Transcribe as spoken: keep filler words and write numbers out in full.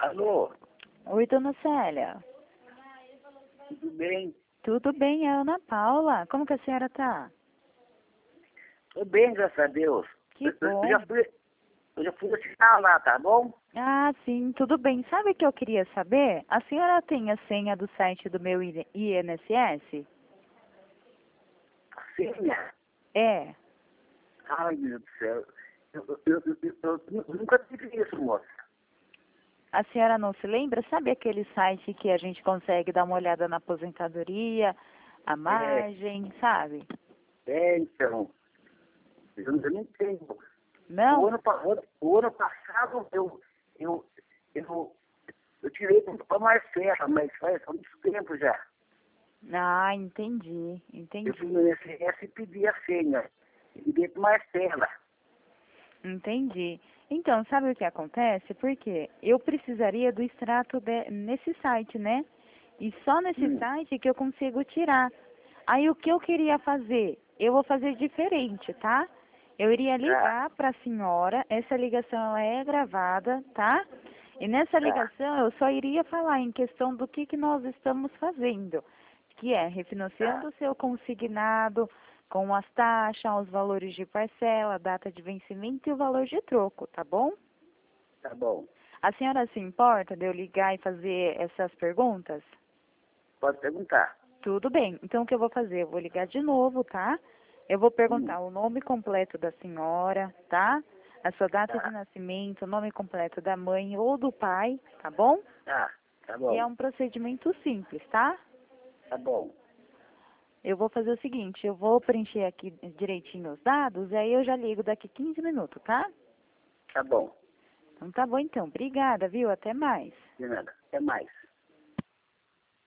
Alô, Oi, dona Célia. tudo bem? Tudo bem, é a Ana Paula. Como que a senhora tá? Tô bem, graças a Deus. Que Eu, eu- eu bom. já fui, eu já fui assinar lá, tá bom? Ah, sim, tudo bem. Sabe o que eu queria saber? A senhora tem a senha do site do meu I N S S? A senha? É. Ai, meu Deus do céu. Eu, eu, eu, eu- eu- eu nunca tive isso, moça. A senhora não se lembra? Sabe aquele site que a gente consegue dar uma olhada na aposentadoria, a É, margem, sabe? é, então. Eu, eu não tenho. O Não? ano, pa- o ano, o ano passado eu, eu, eu, eu tirei para Marcela, mas faz há muito tempo já. Ah, entendi, Eu fui entendi. no I N S S e pedi a senha. E pedi para Marcela. Entendi. Então, sabe o que acontece? Porque eu precisaria do extrato de- nesse site, né? E só nesse Hum, site que eu consigo tirar. Aí o que eu queria fazer? Eu vou fazer diferente, tá? Eu iria tá, ligar para a senhora, essa ligação ela é gravada, tá? E nessa tá, ligação eu só iria falar em questão do que, que nós estamos fazendo, que é refinanciando tá, o seu consignado com as taxas, os valores de parcela, data de vencimento e o valor de troco, tá bom? tá bom. A senhora se importa de eu ligar e fazer essas perguntas? Pode perguntar. Tudo bem. Então, o que eu vou fazer? Eu vou ligar de novo, tá? Eu vou Hum, perguntar o nome completo da senhora, tá? A sua data de tá, nascimento, o nome completo da mãe ou do pai, tá bom? tá, tá E é bom, um procedimento simples, tá? tá bom. Eu vou fazer o seguinte, eu vou preencher aqui direitinho os dados e aí eu já ligo daqui quinze minutos, tá? Tá bom. Então tá bom então. Obrigada, viu? Até mais. De nada. Até mais.